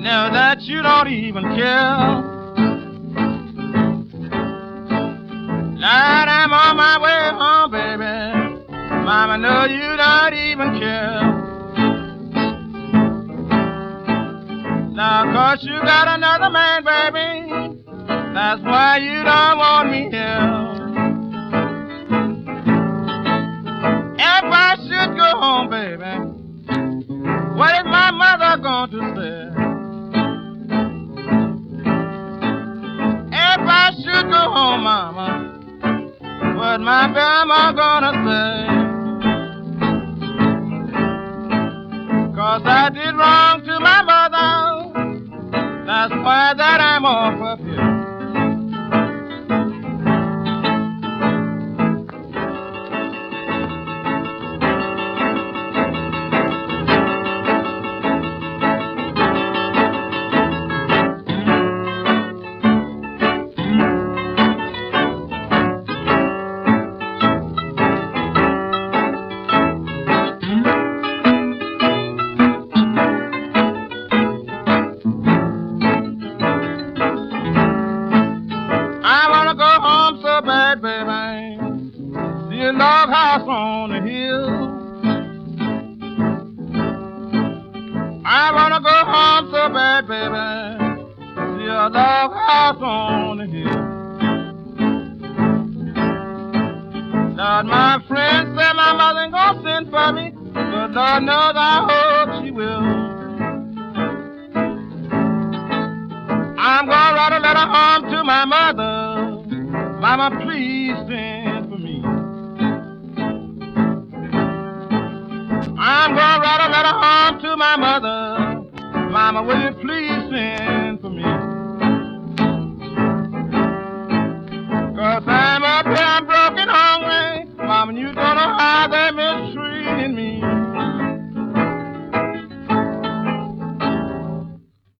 Now that you don't even care. Lord, I'm on my way home, baby. Mama, know you don't even care. Now, 'cause you got another man, baby. That's why you don't want me here. If I should go home, baby, what is my mother going to say? If I should go home, mama, what my grandma gonna say? 'Cause I did wrong to my mother. That's why that I'm off up here. I wanna go home so bad, baby. See a log house on the hill. I wanna go home so bad, baby. See a log house on the hill. Lord, my friend said my mother ain't gonna send for me, but Lord knows I hope she will. I'm gonna write a letter home to my mother. Mama, please send for me. I'm gonna write a letter home to my mother. Mama, will you please send for me?